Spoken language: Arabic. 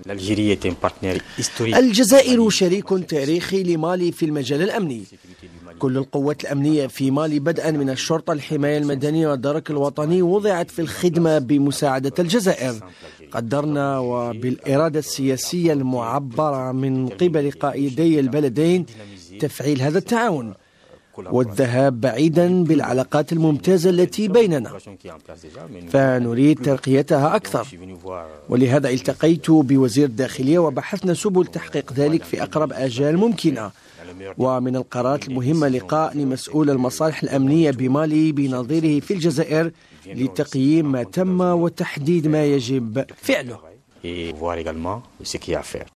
الجزائر شريك تاريخي لمالي في المجال الأمني. كل القوات الأمنية في مالي بدءا من الشرطة، الحماية المدنية والدرك الوطني وضعت في الخدمة بمساعدة الجزائر. قدرنا وبالإرادة السياسية المعبرة من قبل قائدي البلدين تفعيل هذا التعاون والذهاب بعيدا بالعلاقات الممتازة التي بيننا، فنريد ترقيتها أكثر. ولهذا التقيت بوزير الداخلية وبحثنا سبل تحقيق ذلك في أقرب آجال ممكنة. ومن القرارات المهمة لقاء لمسؤول المصالح الأمنية بمالي بنظيره في الجزائر لتقييم ما تم وتحديد ما يجب فعله.